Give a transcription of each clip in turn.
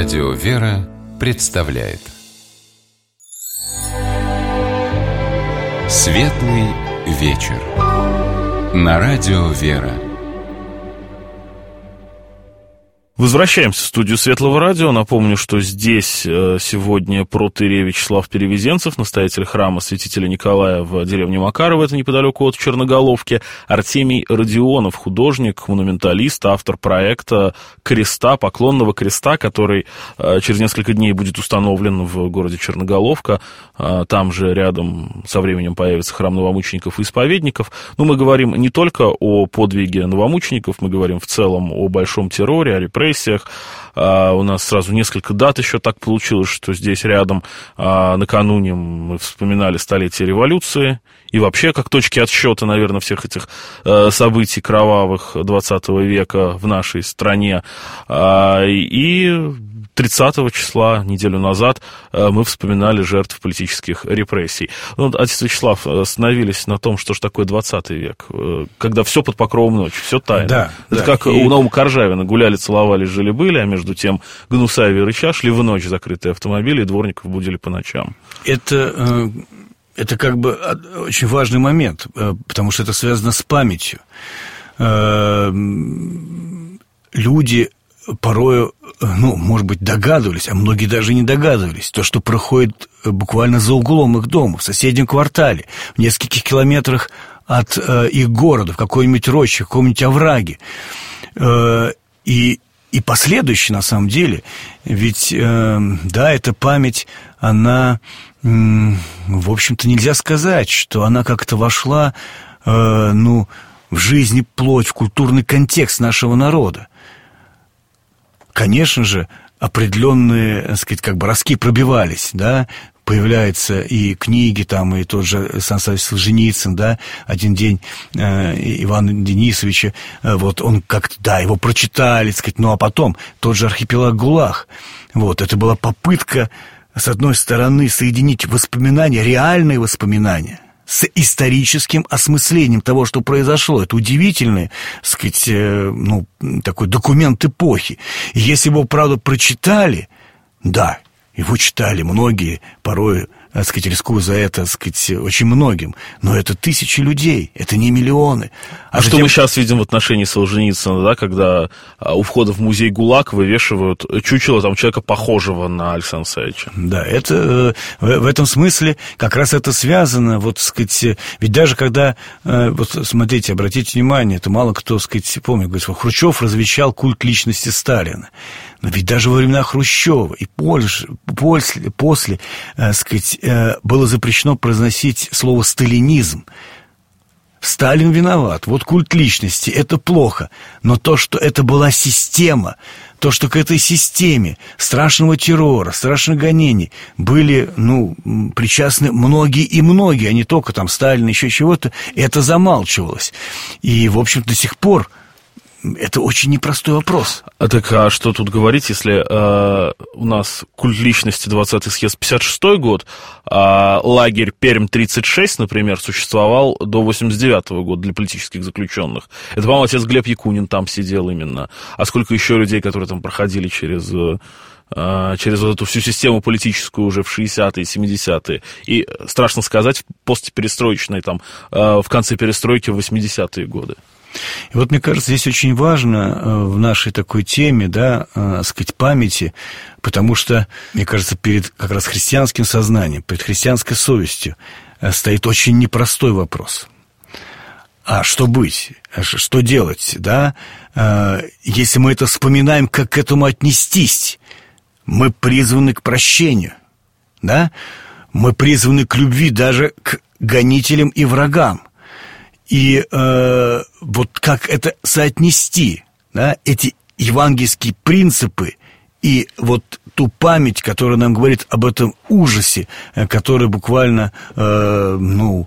Радио «Вера» представляет Светлый вечер на Радио «Вера». Возвращаемся в студию Светлого радио. Напомню, что здесь сегодня протоиерей Вячеслав Перевезенцев, настоятель храма святителя Николая в деревне Макарово, это неподалеку от Черноголовки, Артемий Родионов, художник, монументалист, автор проекта креста, поклонного креста, который через несколько дней будет установлен в городе Черноголовка. Там же рядом со временем появится храм новомучеников и исповедников. Но мы говорим не только о подвиге новомучеников, мы говорим в целом о большом терроре, о репрессиях. У нас сразу несколько дат еще так получилось, что здесь рядом накануне мы вспоминали столетие революции и вообще как точки отсчета, наверное, всех этих событий кровавых 20 века в нашей стране. И 30 числа, неделю назад, мы вспоминали жертв политических репрессий. Ну, отец Вячеслав, остановились на том, что же такое 20 век, когда все под покровом ночи, все тайно. Да, это да, как у Наума Коржавина: гуляли, целовались, жили-были, а между тем гнусави и рыча шли в ночь закрытые автомобили, и дворников будили по ночам. Это как бы очень важный момент, потому что это связано с памятью. Люди порою, может быть, догадывались, а многие даже не догадывались, то, что проходит буквально за углом их дома, в соседнем квартале, в нескольких километрах от их города, в какой-нибудь роще, в каком-нибудь овраге. И последующие, на самом деле, ведь, да, эта память, она, в общем-то, нельзя сказать, что она как-то вошла, в жизнь, плоть, в культурный контекст нашего народа. Конечно же, определенные, так сказать, как бы ростки пробивались, да, появляются и книги, там, и тот же Сан Саныч Солженицын, да, «Один день» Ивана Денисовича, вот, он как-то, да, его прочитали, так сказать, а потом тот же «Архипелаг ГУЛАГ», вот, это была попытка, с одной стороны, соединить воспоминания, реальные воспоминания, с историческим осмыслением того, что произошло. Это удивительный, так сказать, такой документ эпохи. И если его, правда, прочитали, да, его читали многие, порой, так сказать, рискуя за это, так сказать, очень многим, но это тысячи людей, это не миллионы. А что мы сейчас видим в отношении Солженицына, да, когда у входа в музей ГУЛАГ вывешивают чучело там человека, похожего на Александра Савича? Да, это в этом смысле как раз это связано, вот, так сказать, ведь даже когда, вот смотрите, обратите внимание, это мало кто, так сказать, помнит, говорит, что Хрущев развенчал культ личности Сталина. Но ведь даже во времена Хрущева и после, так сказать, было запрещено произносить слово «сталинизм». Сталин виноват, вот культ личности, это плохо. Но то, что это была система, то, что к этой системе страшного террора, страшных гонений были, причастны многие и многие, а не только там Сталин, еще чего-то, это замалчивалось. И, в общем, до сих пор это очень непростой вопрос. А что тут говорить, если у нас культ личности 20-й съезд 56-й год, а лагерь Пермь-36, например, существовал до 89-го года для политических заключенных. Это, по-моему, отец Глеб Якунин там сидел именно. А сколько еще людей, которые там проходили через вот эту всю систему политическую уже в 60-е, 70-е. И, страшно сказать, постперестроечной, там, в конце перестройки в 80-е годы. И вот, мне кажется, здесь очень важно в нашей такой теме, да, сказать, памяти, потому что, мне кажется, перед как раз христианским сознанием, перед христианской совестью стоит очень непростой вопрос. А что быть? Что делать, да? Если мы это вспоминаем, как к этому отнестись? Мы призваны к прощению, да? Мы призваны к любви даже к гонителям и врагам. И вот как это соотнести, да, эти евангельские принципы и вот ту память, которая нам говорит об этом ужасе, который буквально, можно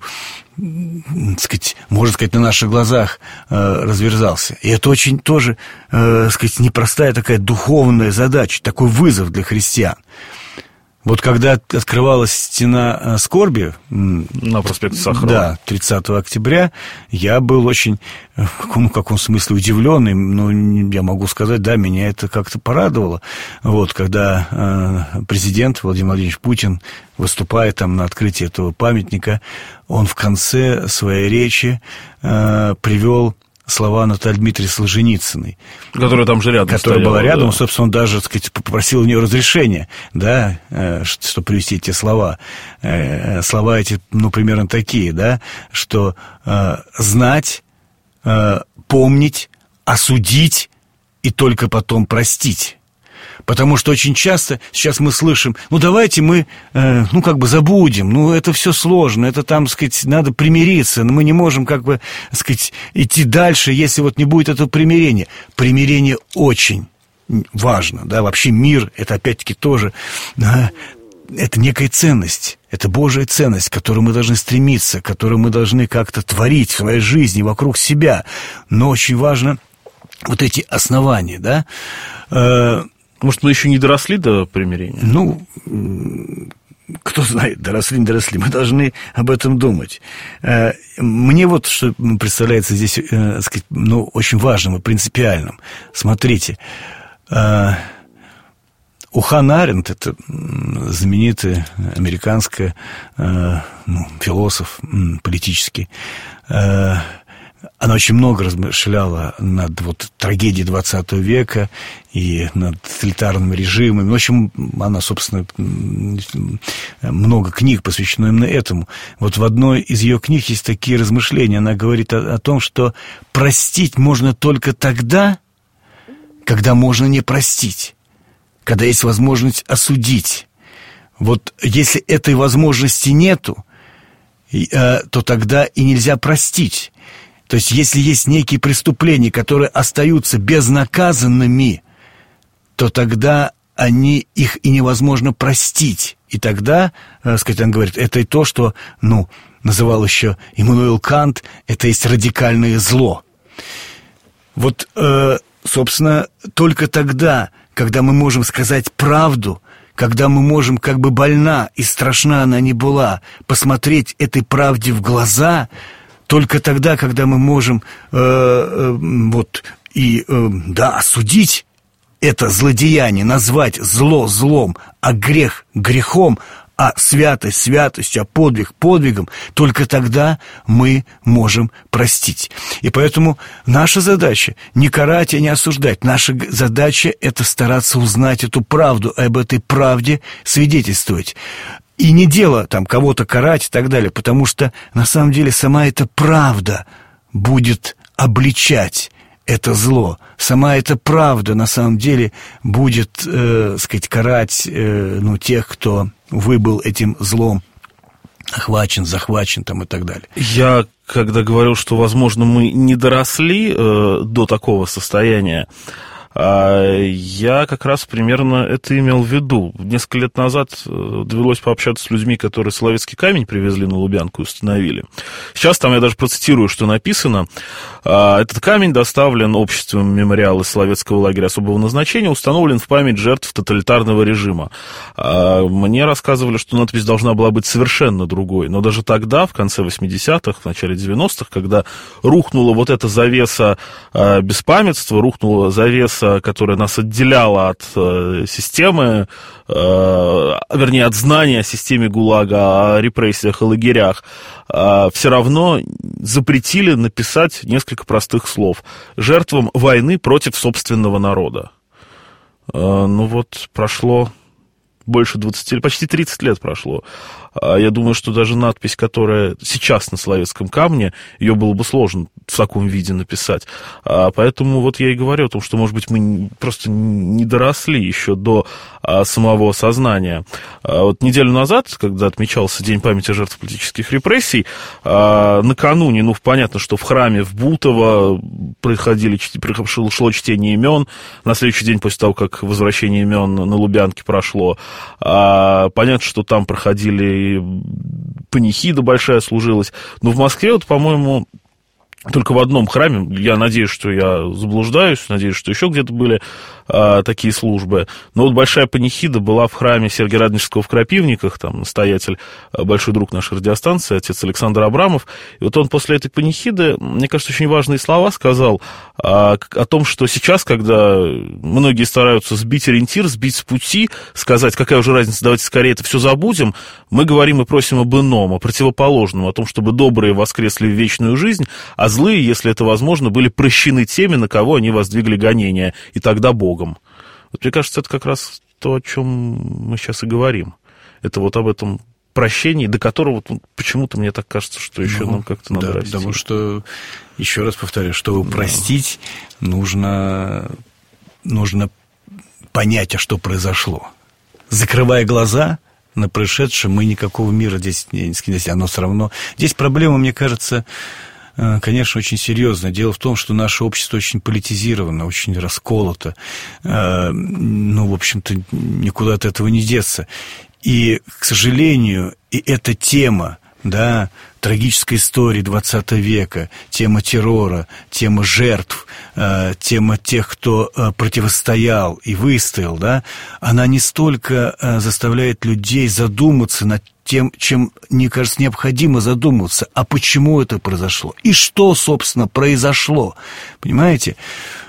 сказать, на наших глазах разверзался. И это очень тоже, сказать, непростая такая духовная задача, такой вызов для христиан. Вот когда открывалась стена скорби на проспекте Сахарова, да, 30 октября, я был очень, в каком смысле, удивленный, но я могу сказать, да, меня это как-то порадовало. Вот, когда президент Владимир Владимирович Путин выступает там на открытии этого памятника, он в конце своей речи привел слова Натальи Дмитриевны Солженицыной, которая там же рядом которая стояла, была рядом, да. Собственно, он даже, так сказать, попросил у нее разрешения, да, чтобы привести эти слова. Слова эти, примерно такие, да, что знать, помнить, осудить и только потом простить. Потому что очень часто сейчас мы слышим, давайте мы, забудем, это все сложно, это там, сказать, надо примириться, но мы не можем, сказать, идти дальше, если не будет этого примирения. Примирение очень важно, да, вообще мир, это опять-таки тоже, это некая ценность, это Божья ценность, к которой мы должны стремиться, которую мы должны как-то творить в своей жизни, вокруг себя, но очень важно эти основания, да. Может, мы еще не доросли до примирения? Кто знает, доросли, не доросли. Мы должны об этом думать. Мне что представляется здесь, сказать, очень важным и принципиальным. Смотрите, у Ханны Аренд, это знаменитая американская философ политический, она очень много размышляла над трагедией 20 века и над тоталитарными режимами. В общем, она, собственно, много книг посвящено именно этому. В одной из ее книг есть такие размышления. Она говорит о том, что простить можно только тогда, когда можно не простить, когда есть возможность осудить. Если этой возможности нету, то тогда и нельзя простить. То есть, если есть некие преступления, которые остаются безнаказанными, то тогда их и невозможно простить. И тогда, сказать, он говорит, это и то, что, называл еще Иммануил Кант, это есть радикальное зло. Собственно, только тогда, когда мы можем сказать правду, когда мы можем, больна и страшна она ни была, посмотреть этой правде в глаза, только тогда, когда мы можем осудить это злодеяние, назвать зло злом, а грех грехом, а святость святостью, а подвиг подвигом, только тогда мы можем простить. И поэтому наша задача не карать и не осуждать. Наша задача – это стараться узнать эту правду, об этой правде свидетельствовать. И не дело кого-то карать и так далее, потому что на самом деле сама эта правда будет обличать это зло. Сама эта правда на самом деле будет, карать тех, кто был этим злом охвачен, захвачен и так далее. Я, когда говорил, что, возможно, мы не доросли до такого состояния, я как раз примерно это имел в виду. Несколько лет назад довелось пообщаться с людьми, которые Соловецкий камень привезли на Лубянку и установили. Сейчас я даже процитирую, что написано. Этот камень доставлен обществом мемориала Соловецкого лагеря особого назначения, установлен в память жертв тоталитарного режима. Мне рассказывали, что надпись должна была быть совершенно другой. Но даже тогда, в конце 80-х, в начале 90-х, когда рухнула эта завеса беспамятства, рухнула завеса, которая нас отделяла от системы, от знания о системе ГУЛАГа, о репрессиях и лагерях, все равно запретили написать несколько простых слов: жертвам войны против собственного народа. Прошло больше 20, почти 30 лет прошло. Я думаю, что даже надпись, которая сейчас на Соловецком камне, ее было бы сложно в таком виде написать. Поэтому я и говорю о том, что, может быть, мы просто не доросли еще до самого осознания. Неделю назад, когда отмечался День памяти жертв политических репрессий, накануне, понятно, что в храме в Бутово шло чтение имен. На следующий день, после того, как возвращение имен на Лубянке прошло, понятно, что там проходили панихида большая служилась. Но в Москве, по-моему, только в одном храме, я надеюсь, что я заблуждаюсь, надеюсь, что еще где-то были такие службы, но вот большая панихида была в храме Сергия Радонежского в Крапивниках, там настоятель, большой друг нашей радиостанции, отец Александр Абрамов, и вот он после этой панихиды, мне кажется, очень важные слова сказал о том, что сейчас, когда многие стараются сбить ориентир, сбить с пути, сказать, какая уже разница, давайте скорее это все забудем, мы говорим и просим об ином, о противоположном, о том, чтобы добрые воскресли в вечную жизнь, а злые, если это возможно, были прощены теми, на кого они воздвигли гонения, и тогда Богом. Вот, мне кажется, это как раз то, о чем мы сейчас и говорим. Это вот об этом прощении, до которого почему-то мне так кажется, что еще нам как-то надо расти. Потому что, еще раз повторяю, чтобы простить, нужно понять, а что произошло. Закрывая глаза на происшедшее, мы никакого мира здесь не снесем. Оно все равно... Здесь проблема, мне кажется... Конечно, очень серьезно. Дело в том, что наше общество очень политизировано, очень расколото. В общем-то, никуда от этого не деться. И, к сожалению, и эта тема, да, трагической истории XX века, тема террора, тема жертв, тема тех, кто противостоял и выстоял, да, она не столько заставляет людей задуматься над тем, чем, мне кажется, необходимо задуматься, а почему это произошло, и что, собственно, произошло, понимаете?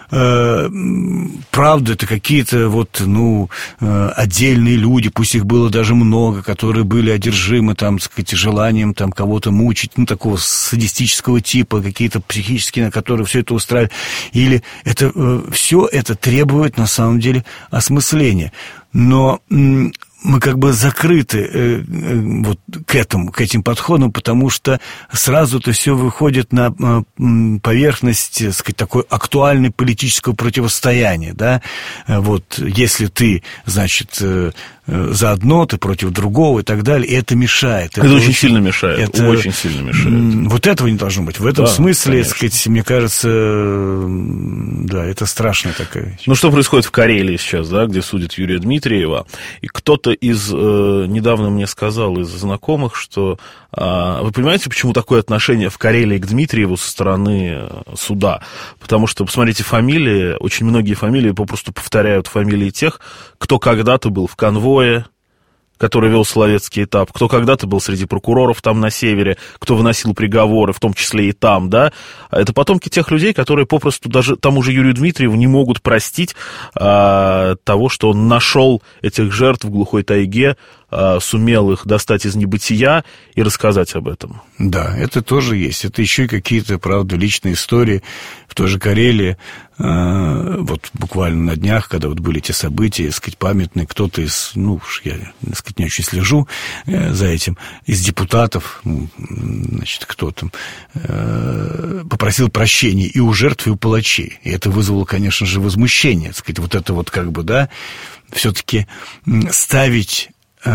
Правда, это какие-то отдельные люди, пусть их было даже много, которые были одержимы, там, так сказать, желанием там кого-то мучить, такого садистического типа, какие-то психические, на которые все это устраивают. Или это все это требует, на самом деле, осмысления. Но мы как бы закрыты к этим подходам, потому что сразу это все выходит на поверхность, так сказать, такой актуальной политического противостояния, да, если ты, значит, за одно, ты против другого и так далее, и это мешает. Это очень сильно мешает, очень сильно мешает. Вот этого не должно быть. В этом смысле, так сказать, мне кажется, да, это страшная такая вещь. Ну, что происходит в Карелии сейчас, да, где судят Юрия Дмитриева, и кто-то недавно мне сказал из знакомых, что вы понимаете, почему такое отношение в Карелии к Дмитриеву со стороны суда? Потому что, посмотрите, фамилии, очень многие фамилии попросту повторяют фамилии тех, кто когда-то был в конвое, который вел Соловецкий этап, кто когда-то был среди прокуроров там на севере, кто выносил приговоры, в том числе и там, да, это потомки тех людей, которые попросту даже тому же Юрию Дмитриеву не могут простить того, что он нашел этих жертв в глухой тайге, сумел их достать из небытия и рассказать об этом. Да, это тоже есть. Это еще и какие-то, правда, личные истории. В той же Карелии, вот буквально на днях, когда вот были те события, так сказать, памятные, кто-то из, я, так сказать, не очень слежу за этим, из депутатов, значит, кто там, попросил прощения и у жертв, и у палачей. И это вызвало, конечно же, возмущение, так сказать, вот это вот как бы, да, все-таки ставить...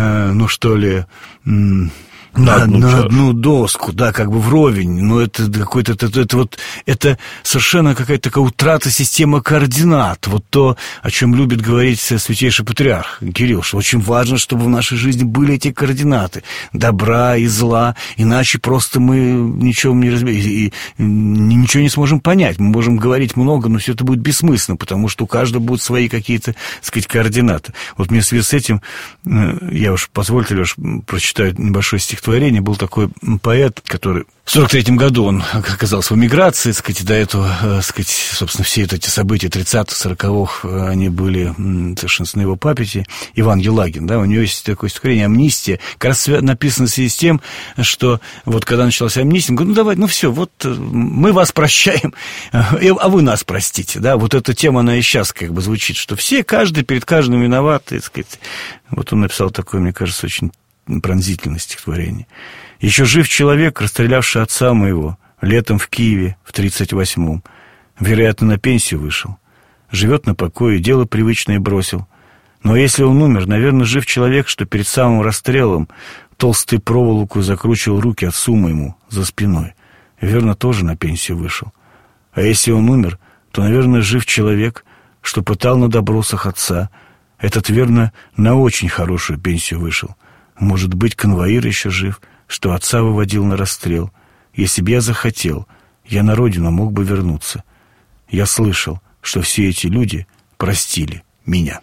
на одну доску, да, как бы вровень, но это какой-то, это совершенно какая-то такая утрата системы координат, вот то, о чем любит говорить святейший патриарх Кирилл, что очень важно, чтобы в нашей жизни были эти координаты добра и зла, иначе просто мы ничего не разберем, и ничего не сможем понять, мы можем говорить много, но все это будет бессмысленно, потому что у каждого будут свои какие-то, так сказать, координаты. Вот мне в связи с этим, позвольте, Леш, прочитаю небольшое стихотворение. Был такой поэт, который в 1943 году он оказался в эмиграции, так сказать, до этого, так сказать, собственно, все эти события 30-х, 40-х, они были совершенно на его памяти. Иван Елагин, да, у него есть такое стихотворение «Амнистия», как раз написано в связи с тем, что вот когда началась амнистия, он говорит, давай, все, вот мы вас прощаем, а вы нас простите, да, вот эта тема, она и сейчас как бы звучит, что все, каждый перед каждым виноват, так сказать. Вот он написал такое, мне кажется, очень пронзительное стихотворение. «Еще жив человек, расстрелявший отца моего летом в Киеве в 1938-м. Вероятно, на пенсию вышел. Живет на покое, дело привычное бросил. Но если он умер, наверное, жив человек, что перед самым расстрелом толстой проволоку закручивал руки отцу моему за спиной. Верно, тоже на пенсию вышел. А если он умер, то, наверное, жив человек, что пытал на добросах отца. Этот, верно, на очень хорошую пенсию вышел. Может быть, конвоир еще жив, что отца выводил на расстрел. Если б я захотел, я на родину мог бы вернуться. Я слышал, что все эти люди простили меня.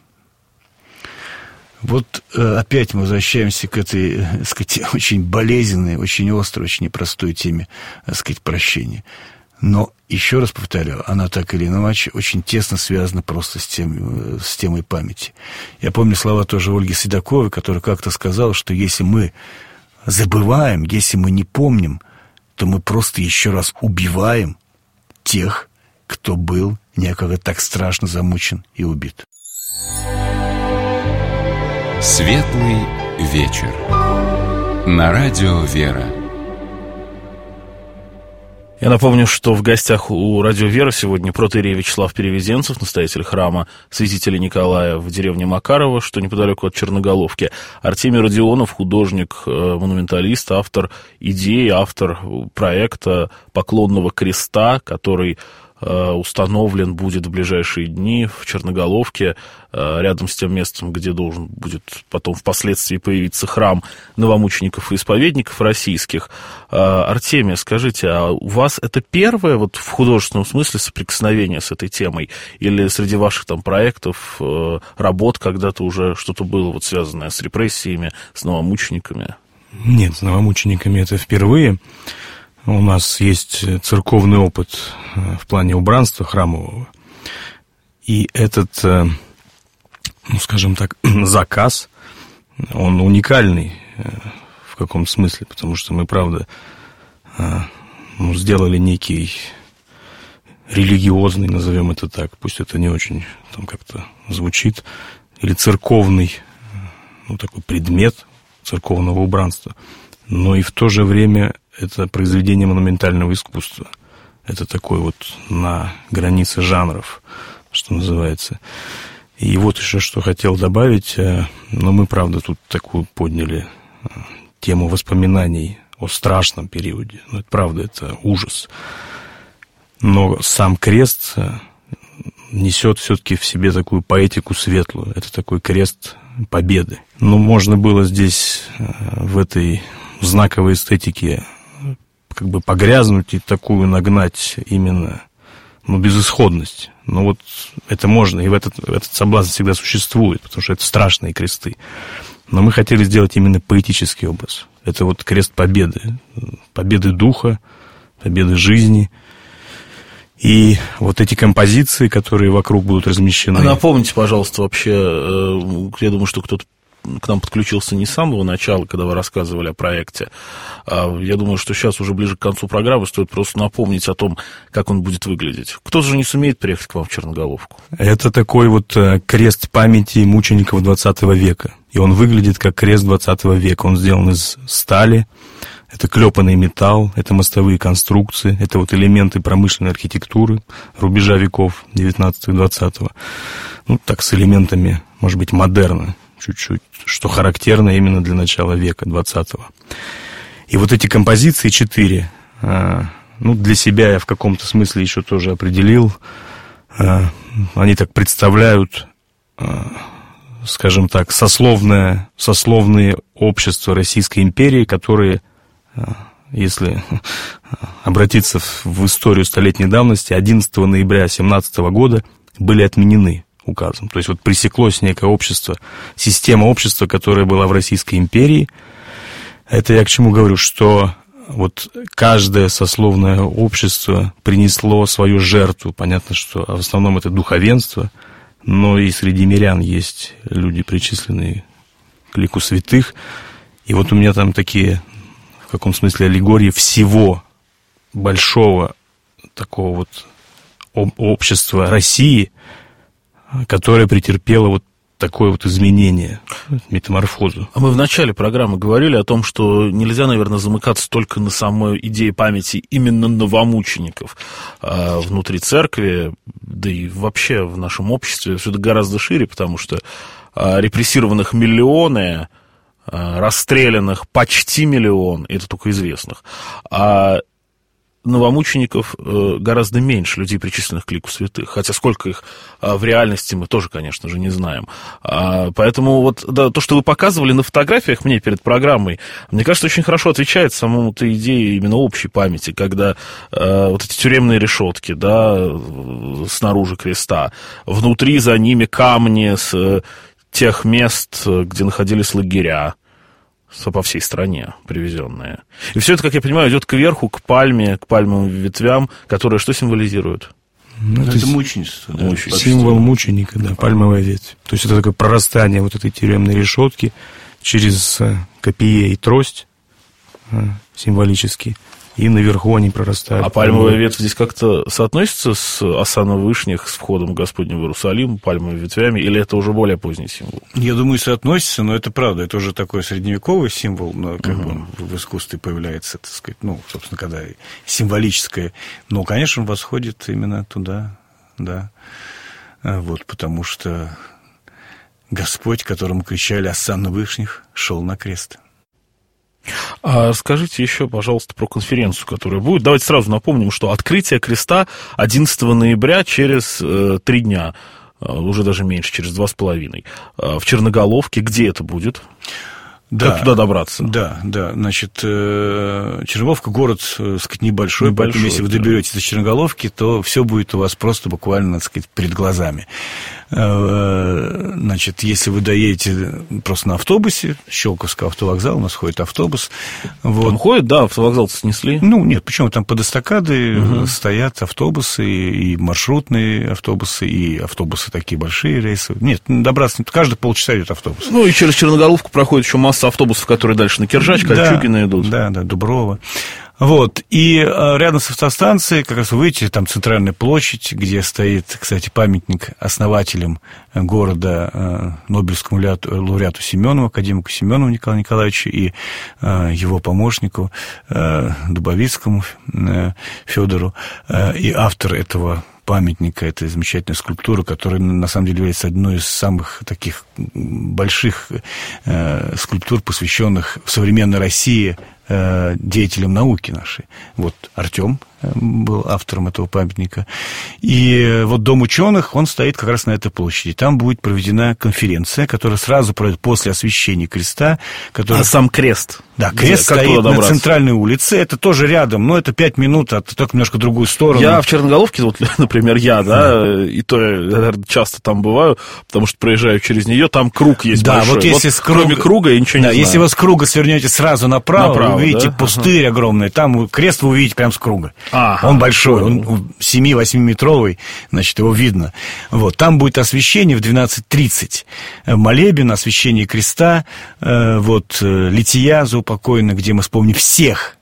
Вот опять мы возвращаемся к этой, так сказать, очень болезненной, очень острой, очень непростой теме, так сказать, прощения. Но, еще раз повторяю, она так или иначе очень тесно связана просто с темой памяти. Я помню слова тоже Ольги Седоковой, которая как-то сказала, что если мы забываем, если мы не помним, то мы просто еще раз убиваем тех, кто был некогда так страшно замучен и убит. Светлый вечер. На радио «Вера». Я напомню, что в гостях у радио «Вера» сегодня протоиерей Вячеслав Перевезенцев, настоятель храма святителя Николая в деревне Макарово, что неподалеку от Черноголовки. Артемий Родионов, художник, монументалист, автор идеи, автор проекта поклонного креста, который установлен будет в ближайшие дни в Черноголовке, рядом с тем местом, где должен будет потом впоследствии появиться храм новомучеников и исповедников российских. Артемий, скажите, а у вас это первое вот в художественном смысле соприкосновение с этой темой? Или среди ваших там проектов, работ когда-то уже что-то было вот связанное с репрессиями, с новомучениками? Нет, с новомучениками это впервые. У нас есть церковный опыт в плане убранства храмового. И этот, ну, скажем так, заказ, он уникальный в каком смысле, потому что мы, правда, сделали некий религиозный, назовем это так, пусть это не очень там как-то звучит, или церковный, ну, такой предмет церковного убранства, но и в то же время это произведение монументального искусства. Это такой вот на границе жанров, что называется. И вот еще что хотел добавить. Но мы, правда, тут такую подняли тему воспоминаний о страшном периоде. Ну, это правда, это ужас. Но сам крест несет все-таки в себе такую поэтику светлую. Это такой крест победы. Но можно было здесь в этой знаковой эстетике как бы погрязнуть и такую нагнать именно, ну, безысходность. Но вот это можно, и этот соблазн всегда существует, потому что это страшные кресты. Но мы хотели сделать именно поэтический образ. Это вот крест победы. Победы духа, победы жизни. И вот эти композиции, которые вокруг будут размещены... А напомните, пожалуйста, вообще, я думаю, что кто-то к нам подключился не с самого начала, когда вы рассказывали о проекте. Я думаю, что сейчас уже ближе к концу программы стоит просто напомнить о том, как он будет выглядеть. Кто же не сумеет приехать к вам в Черноголовку? Это такой вот крест памяти мучеников 20 века. И он выглядит как крест 20 века. Он сделан из стали, это клепанный металл, это мостовые конструкции, это вот элементы промышленной архитектуры рубежа веков 19-20. Ну, так, с элементами, может быть, модерна чуть-чуть, что характерно именно для начала века 20-го. И вот эти композиции 4, ну, для себя я в каком-то смысле еще тоже определил, они так представляют, скажем так, сословные общества Российской империи, которые, если обратиться в историю столетней давности, 11 ноября 17 года были отменены указом. То есть вот пресеклось некое общество, система общества, которая была в Российской империи. Это я к чему говорю, что вот каждое сословное общество принесло свою жертву. Понятно, что в основном это духовенство, но и среди мирян есть люди, причисленные к лику святых. И вот у меня там такие, в каком смысле, аллегории всего большого такого вот общества России, которое претерпело вот такое вот изменение, метаморфозу. А мы в начале программы говорили о том, что нельзя, наверное, замыкаться только на самой идее памяти именно новомучеников. Внутри церкви, да и вообще в нашем обществе все это гораздо шире, потому что репрессированных миллионы, расстрелянных почти миллион, это только известных. новомучеников гораздо меньше людей, причисленных к лику святых. Хотя сколько их в реальности мы тоже, конечно же, не знаем. Поэтому вот да, то, что вы показывали на фотографиях мне перед программой, мне кажется, очень хорошо отвечает самому-то идее именно общей памяти, когда вот эти тюремные решетки, да, снаружи креста, внутри за ними камни с тех мест, где находились лагеря, по всей стране привезенные. И все это, как я понимаю, идет кверху, к пальме, к пальмовым ветвям, которые что символизируют? Ну, это мученичество. Да, символ мученика, да, пальмовая ветвь. То есть это такое прорастание вот этой тюремной решетки через копье и трость символически, и наверху они прорастают. А пальмовая ветвь здесь как-то соотносится с осаной вышних, с входом Господним в Иерусалим, пальмовыми ветвями, или это уже более поздний символ? Я думаю, соотносится, но это правда, это уже такой средневековый символ, но как бы он в искусстве появляется, так сказать, ну, собственно, когда символическое, но, конечно, он восходит именно туда, да, вот, потому что Господь, которому кричали осанна вышних, шел на крест. А скажите еще, пожалуйста, про конференцию, которая будет. Давайте сразу напомним, что открытие креста 11 ноября через 3 дня, уже даже меньше, через 2,5. В Черноголовке. Где это будет? Да, как туда добраться? Да, значит, Черноголовка город, так сказать, небольшой, поэтому если вы доберетесь до Черноголовки, то все будет у вас просто буквально, так сказать, перед глазами. Значит, если вы доедете просто на автобусе, Щелковского автовокзала, у нас ходит автобус. Вот. Там ходит, да, автовокзал-то снесли? Ну, нет, почему? Там под эстакадой стоят автобусы, и маршрутные автобусы, и автобусы такие большие рейсы. Нет, добраться, каждые полчаса идет автобус. Ну, и через Черноголовку проходит еще масса автобусов, которые дальше на Киржач, Кольчугино идут. Да, Дуброво. Вот, и рядом с автостанцией, как раз вы видите, там центральная площадь, где стоит, кстати, памятник основателям города, Нобелевскому лауреату Семенову, академику Семенову Николаю Николаевичу и его помощнику Дубовицкому Федору, и автор этого памятника, этой замечательной скульптуры, которая, на самом деле, является одной из самых таких больших скульптур, посвященных в современной России деятелям науки нашей. Вот Артем был автором этого памятника. И вот Дом ученых, он стоит как раз на этой площади. Там будет проведена конференция, которая сразу пройдет после освящения креста. А сам крест? Да, крест стоит на центральной улице. Это тоже рядом, но это 5 минут, только немножко в другую сторону. Я в Черноголовке, вот, например, и то я, наверное, часто там бываю, потому что проезжаю через нее, там круг есть большой. Вот если кроме круга я ничего не знаю. Если вы с круга свернете сразу направо, вы увидите пустырь огромный, там крест вы увидите прямо с круга. Он большой, он 7-8-метровый, значит, его видно. Вот, там будет освящение в 12:30. Молебен, освящение креста, вот, лития заупокоенных, где мы вспомним всех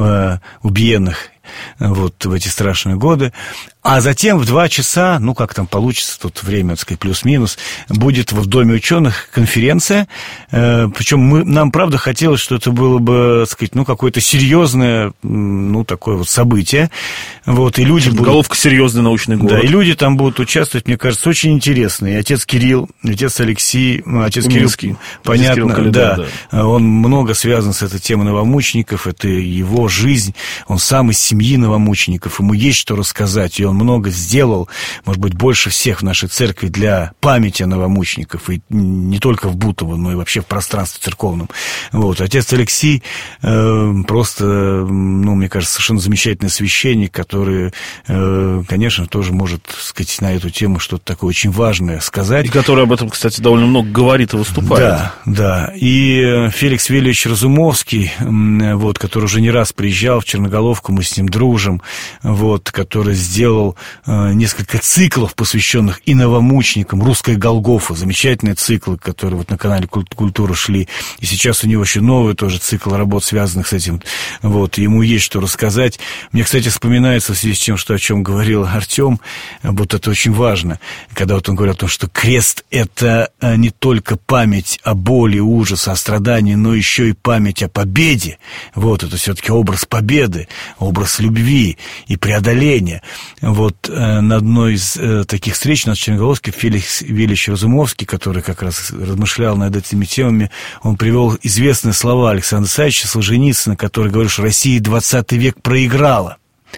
убиенных вот в эти страшные годы. А затем в 2 часа, ну, как там получится, тут время, так сказать, плюс-минус, будет в Доме ученых конференция. Причем нам, правда, хотелось, что это было бы, так сказать, ну, какое-то серьезное, ну, такое вот событие. Вот, и люди Головка серьезный научный город. Да, и люди там будут участвовать, мне кажется, очень интересные. И отец Кирилл, отец Алексей, отец Кирилл, понятно, да, он много связан с этой темой новомучеников, это его жизнь, он сам из семьи новомучеников, ему есть что рассказать, и он много сделал, может быть, больше всех в нашей церкви для памяти новомучеников, и не только в Бутово, но и вообще в пространстве церковном. Вот. Отец Алексей просто, ну, мне кажется, совершенно замечательный священник, который, конечно, тоже может, так сказать, на эту тему что-то такое очень важное сказать. И который об этом, кстати, довольно много говорит и выступает. Да. И Феликс Вильевич Разумовский, вот, который уже не раз приезжал в Черноголовку, мы с ним дружим, вот, который сделал несколько циклов, посвященных и новомученикам. «Русская Голгофа», замечательные циклы, которые вот на канале «Культура» шли. И сейчас у него еще новый тоже цикл работ, связанных с этим. Вот, ему есть что рассказать. Мне, кстати, вспоминается в связи с тем, о чем говорил Артем, вот это очень важно, когда вот он говорил о том, что крест — это не только память о боли, ужасе, о страдании, но еще и память о победе. Вот, это все-таки образ победы, образ любви и преодоления. Вот на одной из таких встреч у нас в Черноголовске Феликс Вильевич Разумовский, который как раз размышлял над этими темами, он привел известные слова Александра Исаевича Солженицына, который говорил, что Россия 20 век проиграла.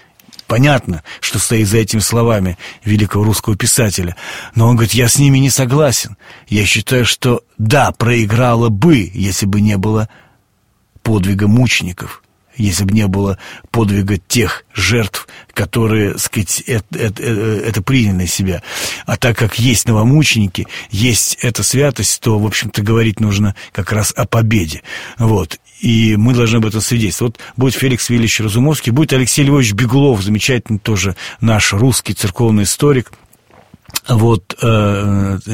понятно, что стоит за этими словами великого русского писателя. Но он говорит, я с ними не согласен. Я считаю, что да, проиграла бы, если бы не было подвига мучеников, если бы не было подвига тех жертв, которые, так сказать, это приняли на себя. А так как есть новомученики, есть эта святость, то, в общем-то, говорить нужно как раз о победе. Вот. И мы должны об этом свидетельствовать. Вот будет Феликс Виллич Разумовский, будет Алексей Львович Беглов, замечательный тоже наш русский церковный историк, вот, 20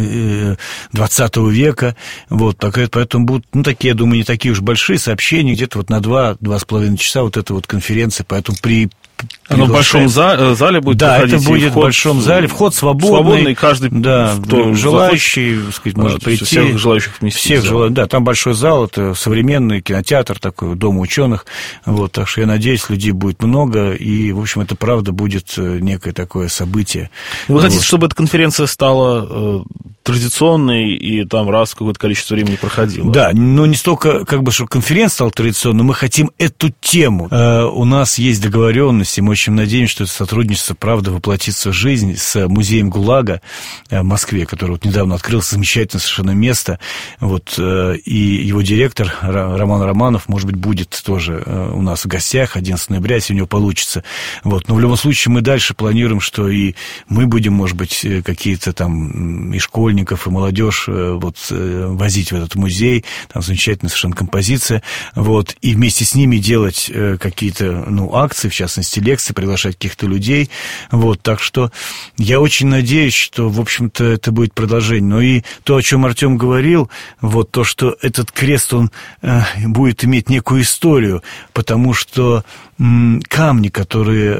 века, вот, поэтому будут, ну, такие, я думаю, не такие уж большие сообщения, где-то вот на 2-2,5 часа вот эта вот конференция, поэтому оно в большом зале будет проходить? Да, это будет в большом зале, вход свободный, каждый, да, желающий, так сказать, может прийти. Всех желающих вместить. Да, там большой зал, это современный кинотеатр такой, дом ученых, вот, так что я надеюсь, людей будет много, и, в общем, это правда будет некое такое событие. Вы хотите, чтобы эта конференция стала традиционной и там раз в какое-то количество времени проходила? Да, но не столько, как бы, чтобы конференция стала традиционной, мы хотим эту тему. У нас есть договоренность, и мы очень надеемся, что это сотрудничество, правда, воплотится в жизнь с музеем ГУЛАГа в Москве, который вот недавно открылся, замечательное совершенно место, вот, и его директор Роман Романов, может быть, будет тоже у нас в гостях 11 ноября, если у него получится, вот, но в любом случае мы дальше планируем, что и мы будем, может быть, какие-то там и школьников, и молодежь вот возить в этот музей, там замечательная совершенно композиция, вот, и вместе с ними делать какие-то, ну, акции, в частности, лекции, приглашать каких-то людей, вот, так что я очень надеюсь, что, в общем-то, это будет продолжение. Но и то, о чем Артем говорил, вот, то, что этот крест, он будет иметь некую историю, потому что камни, которые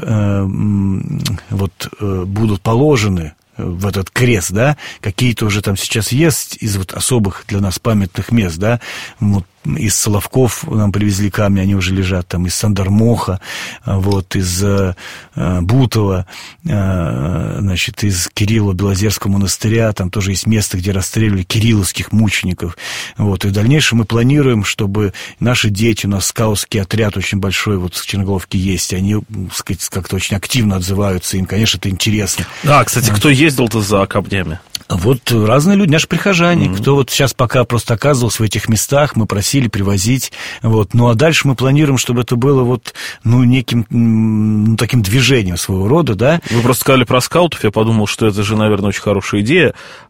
вот будут положены в этот крест, да, какие-то уже там сейчас есть из вот особых для нас памятных мест, да, вот, из Соловков нам привезли камни, они уже лежат там, из Сандармоха, вот, из Бутова, значит, из Кирилло-Белозерского монастыря, там тоже есть место, где расстреливали кирилловских мучеников, вот, и в дальнейшем мы планируем, чтобы наши дети, у нас скаутский отряд очень большой, вот, в Черноголовке есть, они, так сказать, как-то очень активно отзываются, им, конечно, это интересно. Да, кстати, кто ездил-то за камнями? Вот разные люди, наши прихожане, кто вот сейчас пока просто оказывался в этих местах, мы просили привозить, вот, ну, а дальше мы планируем, чтобы это было вот, ну, неким, ну, таким движением своего рода, да. Вы просто сказали про скаутов, я подумал, что это же, наверное, очень хорошая идея,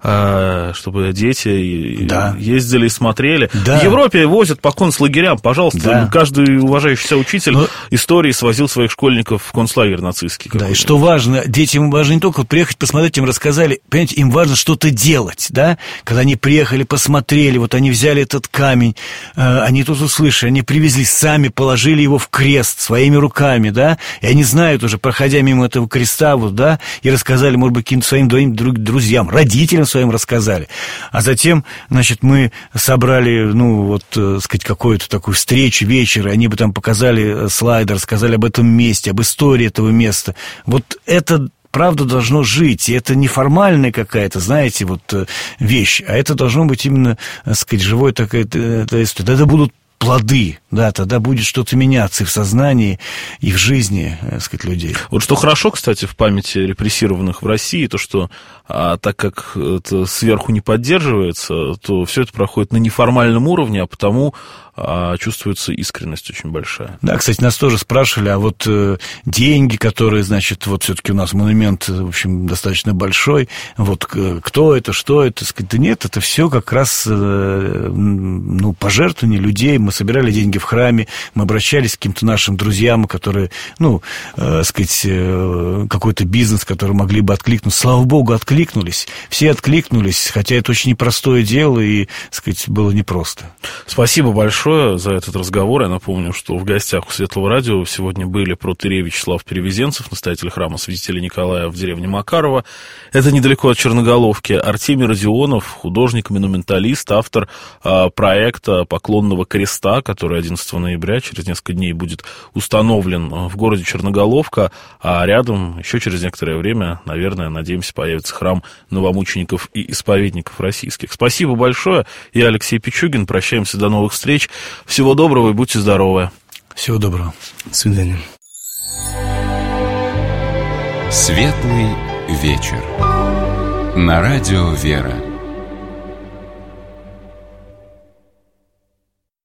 чтобы дети ездили и смотрели. Да. В Европе возят по концлагерям, пожалуйста, да. Каждый уважающий себя учитель истории свозил своих школьников в концлагерь нацистский. Да, и что важно, детям важно не только приехать, посмотреть, им рассказали, понимаете, им важно что-то делать, да, когда они приехали, посмотрели, вот они взяли этот камень, они тут услышали, они привезли, сами положили его в крест своими руками, да, и они знают уже, проходя мимо этого креста, вот, да, и рассказали, может быть, каким-то своим друзьям, родителям своим рассказали, а затем, значит, мы собрали, ну, вот, сказать, какую-то такую встречу, вечер, и они бы там показали слайды, рассказали об этом месте, об истории этого места, вот это правда должно жить, и это не формальная какая-то, знаете, вот вещь, а это должно быть именно, так сказать, живой такая история. Тогда будут плоды, да, тогда будет что-то меняться и в сознании, и в жизни, так сказать, людей. Вот что хорошо, кстати, в памяти репрессированных в России, то, что так как это сверху не поддерживается, то все это проходит на неформальном уровне, а потому чувствуется искренность очень большая. Да, кстати, нас тоже спрашивали, а вот деньги, которые, значит, вот все-таки у нас монумент, в общем, достаточно большой, вот кто это, что это, сказать, да нет, это все как раз, ну, пожертвования людей, мы собирали деньги в храме, мы обращались к каким-то нашим друзьям, которые, ну, сказать, какой-то бизнес, который могли бы откликнуться, слава богу, откликнулись, все откликнулись, хотя это очень непростое дело и, сказать, было непросто. Спасибо большое за этот разговор. Я напомню, что в гостях у Светлого радио сегодня были протоиерей Вячеслав Перевезенцев, настоятель храма святителя Николая в деревне Макарово. Это недалеко от Черноголовки. Артемий Родионов, художник-монументалист, автор проекта «Поклонного креста», который 11 ноября, через несколько дней, будет установлен в городе Черноголовка, а рядом еще через некоторое время, наверное, надеемся, появится храм новомучеников и исповедников российских. Спасибо большое. Я Алексей Пичугин. Прощаемся до новых встреч. Всего доброго и будьте здоровы. Всего доброго. До свидания. Светлый вечер. На радио «Вера».